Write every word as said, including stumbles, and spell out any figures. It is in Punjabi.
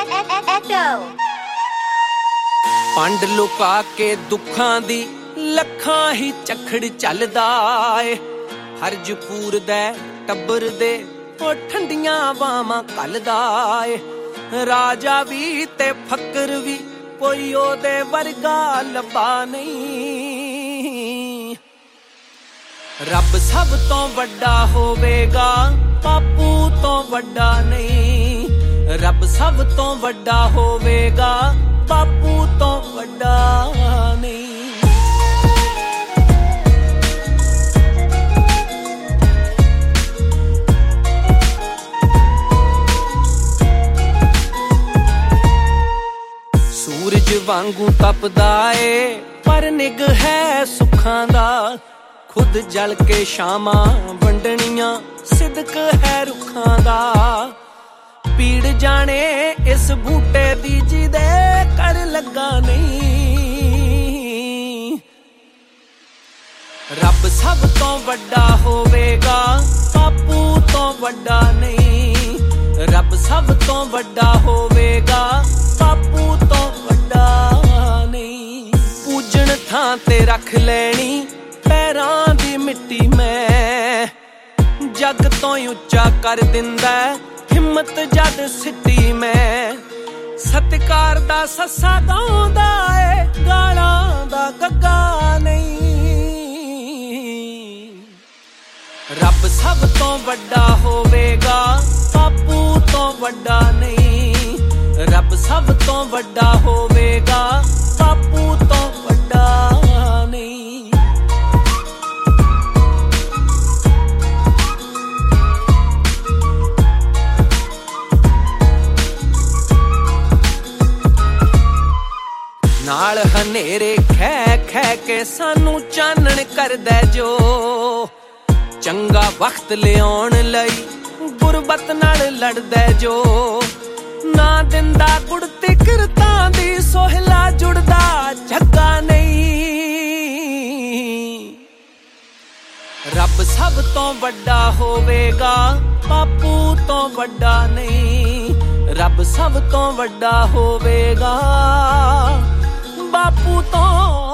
ਪੰਡ ਲੁਕਾ ਕੇ ਦੁੱਖਾਂ ਦੀ ਲੱਖਾਂ ਹੀ ਝਖੜ ਚੱਲਦਾ ਏ। ਹਰਜਪੂਰ ਦੇ ਟੱਬਰ ਦੇ ਉਹ ਠੰਡੀਆਂ ਬਾਵਾਂ ਘੱਲਦਾ ਏ। ਰਾਜਾ ਵੀ ਤੇ ਫਕਰ ਵੀ ਕੋਈ ਉਹਦੇ ਵਰਗਾ ਲੱਭਾ ਨਹੀਂ। ਰੱਬ ਸਭ ਤੋਂ ਵੱਡਾ ਹੋਵੇਗਾ, ਬਾਪੂ ਤੋਂ ਵੱਡਾ ਨਹੀਂ। ਰੱਬ ਸਭ ਤੋਂ ਵੱਡਾ ਹੋਵੇਗਾ, ਬਾਪੂ ਤੋਂ ਵੱਡਾ ਨਹੀਂ। ਸੂਰਜ ਵਾਂਗੂ ਤਪਦਾ ਏ ਪਰ ਨਿੱਘ ਹੈ ਸੁੱਖਾਂ ਦਾ। ਖੁਦ ਜਲ ਕੇ ਸ਼ਾਮਾਂ ਵੰਡਣੀਆਂ ਸਿਦਕ ਹੈ ਰੁੱਖਾਂ ਦਾ। ਪੀੜ ਜਾਣੇ ਇਸ ਬੂਟੇ ਦੀ ਜਿਹਦੇ ਕਰ ਲੱਗਾ ਨਹੀਂ। ਰੱਬ ਸਭ ਤੋਂ ਵੱਡਾ ਹੋਵੇਗਾ, ਬਾਪੂ ਤੋਂ ਵੱਡਾ ਨਹੀਂ। ਰੱਬ ਸਭ ਤੋਂ ਵੱਡਾ ਹੋਵੇਗਾ, ਬਾਪੂ ਤੋਂ ਵੱਡਾ ਨਹੀਂ। ਪੂਜਣ ਥਾਂ ਤੇ ਰੱਖ ਲੈਣੀ ਪੈਰਾਂ ਦੀ ਮਿੱਟੀ ਮੈਂ। ਜੱਗ ਤੋਂ ਉੱਚਾ ਕਰ ਦਿੰਦਾ ਹਿੰਮਤ ਜਦ ਸਿੱਟੀ ਮੈਂ। ਸਤਿਕਾਰ ਦਾ ਸੱਸਾ ਗਾਉਂਦਾ ਏ, ਗਾਲਾਂ ਦਾ ਗੱਗਾ ਨਹੀਂ। ਰੱਬ ਸਭ ਤੋਂ ਵੱਡਾ ਹੋਵੇਗਾ, ਬਾਪੂ ਤੋਂ ਵੱਡਾ ਨਹੀਂ। ਰੱਬ ਸਭ ਤੋਂ ਵੱਡਾ ਹੋਵੇਗਾ, ਬਾਪੂ ਤੋਂ ਵੱਡਾ ਨਹੀਂ। ਨਾਲ ਹਨੇਰੇ ਖੈ ਖੈ ਕੇ ਸਾਨੂੰ ਚਾਨਣ ਕਰਦਾ ਜੋ। ਚੰਗਾ ਵਕਤ ਲਿਆਉਣ ਲਈ ਗੁਰਬਤ ਨਾਲ ਲੜਦਾ ਜੋ। ਨਾ ਦਿੰਦਾ ਗੁੜਤੀ ਕਿਰਤਾਂ ਦੀ ਸੋਹਿਲਾ ਜੁੜਦਾ ਝੱਗਾ ਨਹੀਂ। ਰੱਬ ਸਭ ਤੋਂ ਵੱਡਾ ਹੋਵੇਗਾ, ਬਾਪੂ ਤੋਂ ਵੱਡਾ ਨਹੀਂ। ਰੱਬ ਸਭ ਤੋਂ ਵੱਡਾ ਹੋਵੇਗਾ, ਬਾਪੂ ਤੋਂ